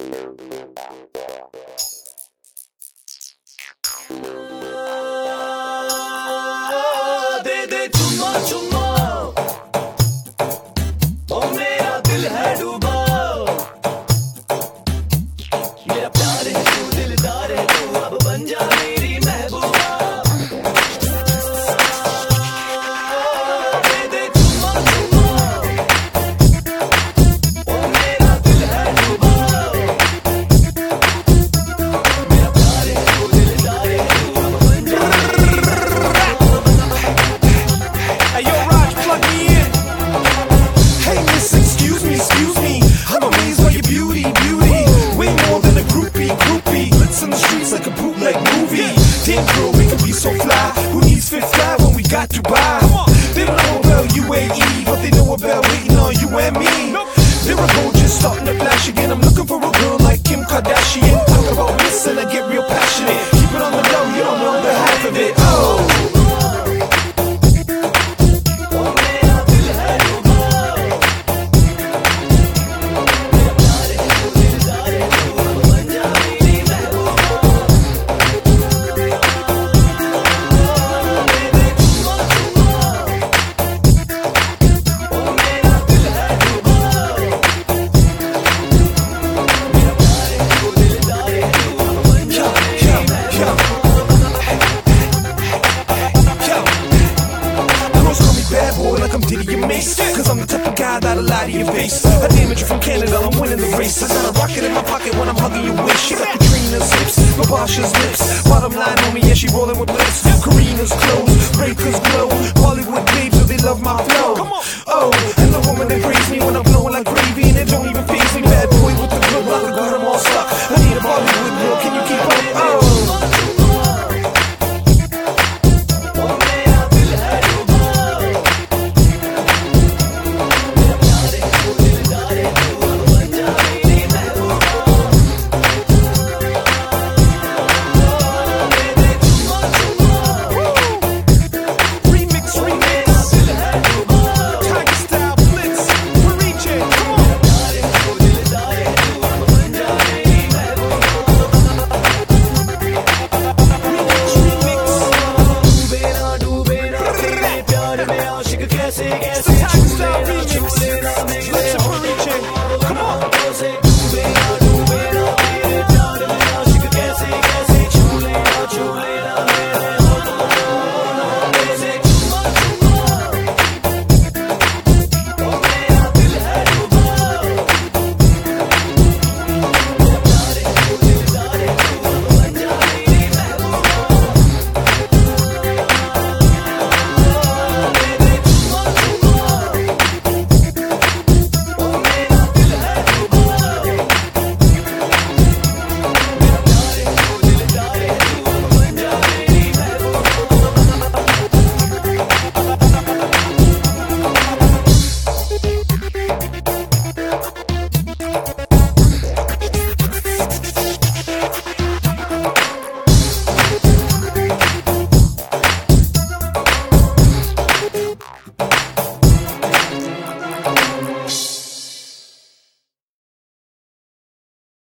दे दे चुम्मा चुम्मा, ओ मेरा दिल है डूबा, मेरा प्यार है तू, दिलदार है तू, अब बन जा मेरी महबूबा। दे दे चुम्मा चुम्मा, ओ मेरा दिल है डूबा, मेरा प्यार है तू, दिलदार है तू, अब बन जा मेरी महबूबा। Hey yo, Raj, plug me in. Hey miss, excuse me, I'm amazed by your beauty, way more than a groupie, glitz in the streets like a bootleg movie. Damn girl, we can be so fly, who needs Fifth Fly when we got Dubai? They don't know about UAE, but they know about waiting on you and me. Lyrical just starting to flash again, I'm looking for a girl like Kim Kardashian. Talk about this and I get real passionate, keep it on the low, you don't know the half of it. Oh, cause I'm the type of guy that'll lie to your face. I damage you from Canada, I'm winning the race. I got a rocket in my pocket when I'm hugging your waist. She got Katrina's hips, Babasha's lips. Bottom line, homie, yeah, she rolling with bliss. Karina's clothes, breakers glow. Bollywood babes, so they love my flow.